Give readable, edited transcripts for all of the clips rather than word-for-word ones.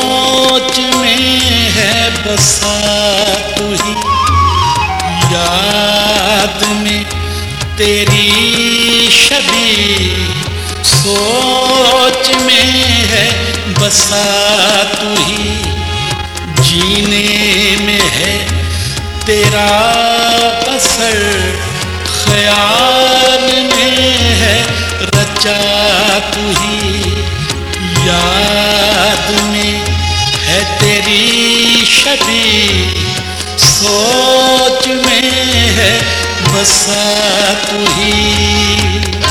सोच में है बसा तू ही, याद में तेरी छवि सोच में है बसा तू ही, जीने में है तेरा असर, ख्याल में है रचा तू ही, याद में है तेरी छवि सोच में है बसा तू ही।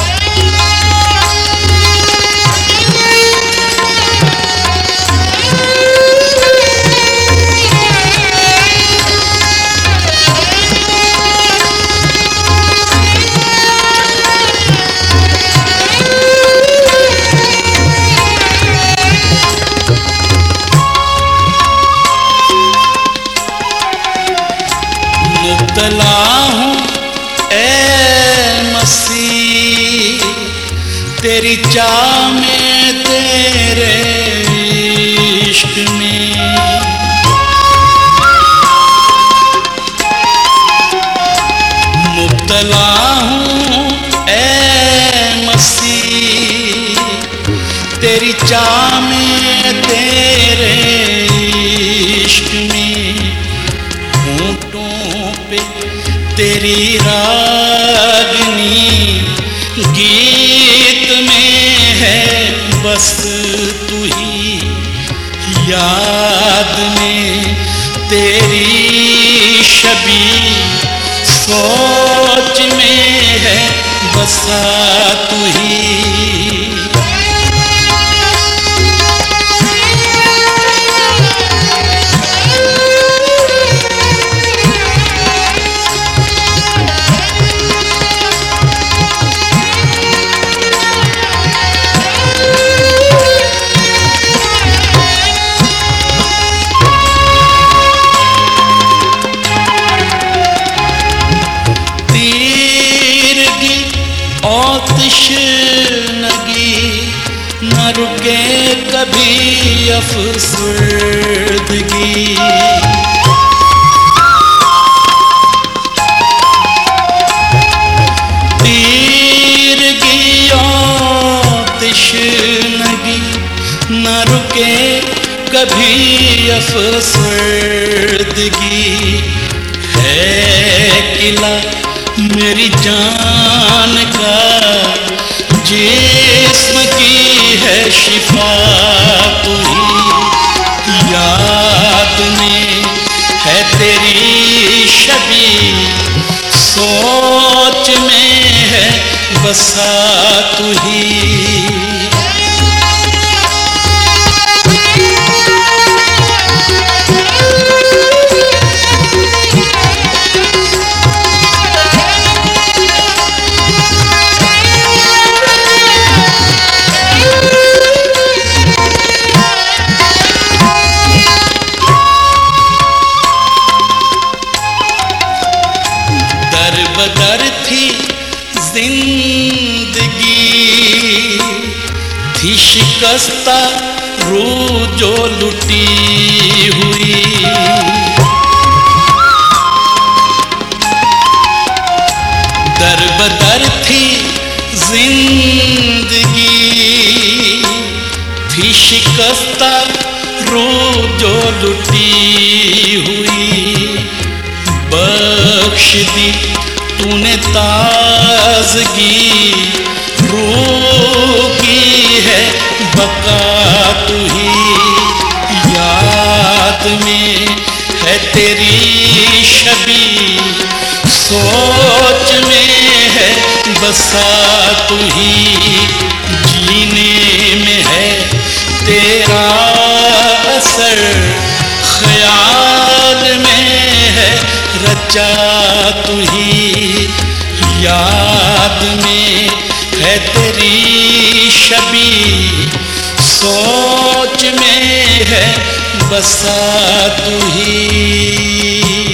मुब्तला हूँ ऐ मसीह तेरी चाह में, तेरे इश्क में, मुब्तला हूँ ऐ मसीह तेरी चाह में, तेरे इश्क में, होंठों पे तेरी रागनी, गीत में है बस तू ही, याद में तेरी छवि सोच में है बसा तू ही। तशनगी न रुके कभी अफसरदगी, तीरगी और तशनगी न रुके कभी अफसरदगी, है किला मेरी जान का, जिस्म की है शिफा तू ही, याद में है तेरी छवि सोच में है बसा तू ही। दर थी जिंदगी, थी शिकस्ता रूह जो लुटी हुई, दर बदर थी जिंदगी, थी शिकस्ता रूह जो लुटी हुई, बख्श दी तूने ताजगी, रूह की है बका तू ही, याद में है तेरी छवि सोच में है बसा तू ही, जीने में है तेरा असर, ख्याल में है रचा तू ही, याद में है तेरी छवि सोच में है बसा तू ही।